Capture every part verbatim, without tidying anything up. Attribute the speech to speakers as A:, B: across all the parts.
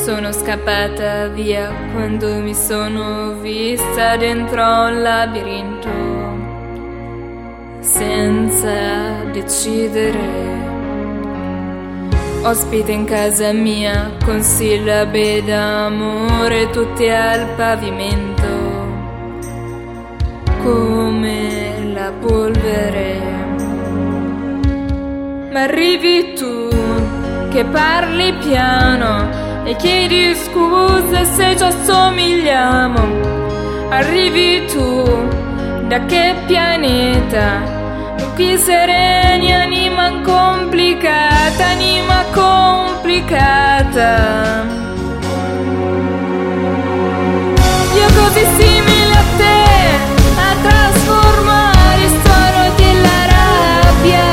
A: Sono scappata via quando mi sono vista dentro un labirinto, senza decidere. Ospite in casa mia con sillabe d'amore tutte al pavimento, come la polvere. Ma arrivi tu che parli piano e chiedi scusa se ci assomigliamo. Arrivi tu da che pianeta? Qui sereni, anima complicata, anima complicata. Io così simile a te, a trasformare il suono della rabbia.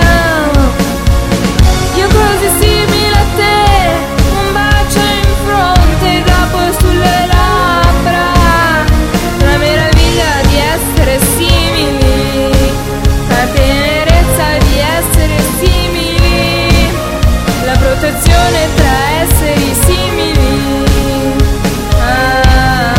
A: Io così simile a te, un bacio in fronte e dopo sulle labbra. La meraviglia di essere simili, la tenerezza di essere simili, la protezione tra esseri simili. Ah.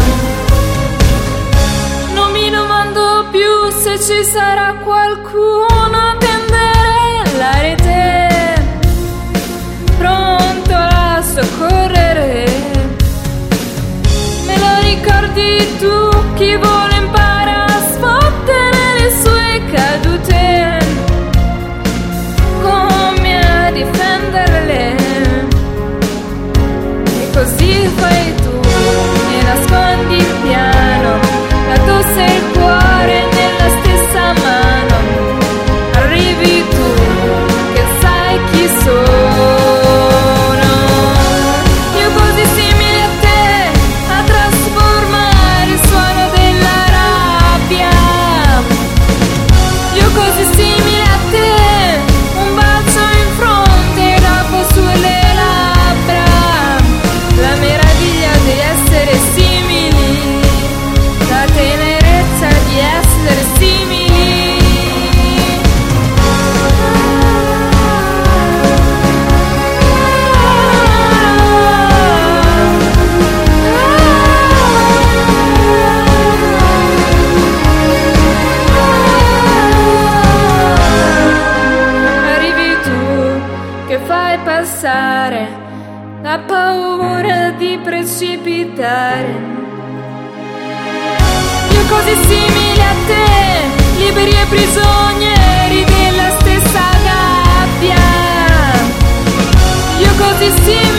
A: Non mi domando più se ci sarà qualcuno a tendere la rete, pronto a soccorrere. Me lo ricordi tu, chi vuole impara a sfottere le sue cadute, come a difenderle. E così fai tu, e nascondi il piano, la tosse e il cuore nella stessa mano. Arrivi tu, che sai chi sono. Io così simile a te, a trasformare il suono della rabbia. Io così simile a te, un bacio in fronte e dopo sulle labbra. La meraviglia di essere simili, la tenerezza di essere simili. Arrivi tu che fai passare la paura di precipitare. Io così simile a te, liberi e prigionieri della stessa gabbia. Io così simile